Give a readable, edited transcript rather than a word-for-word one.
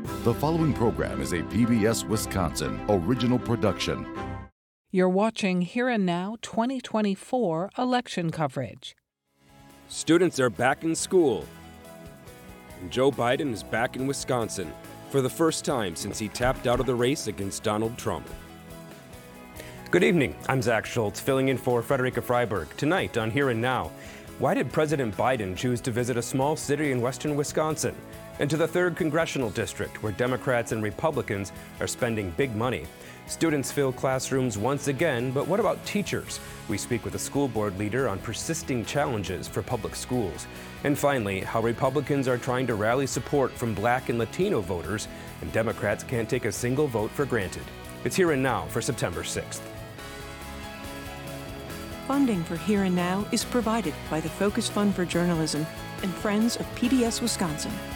The following program is a PBS Wisconsin original production. You're watching Here and Now 2024 election coverage. Students are back in school. And Joe Biden is back in Wisconsin for the first time since he tapped out of the race against Donald Trump. Good evening. I'm Zach Schultz, filling in for Frederica Freiberg. Tonight on Here and Now, why did President Biden choose to visit a small city in western Wisconsin? And to the 3rd Congressional District, where Democrats and Republicans are spending big money. Students fill classrooms once again, but what about teachers? We speak with a school board leader on persisting challenges for public schools. And finally, how Republicans are trying to rally support from Black and Latino voters, and Democrats can't take a single vote for granted. It's Here and Now for September 6th. Funding for Here and Now is provided by the Focus Fund for Journalism and Friends of PBS Wisconsin.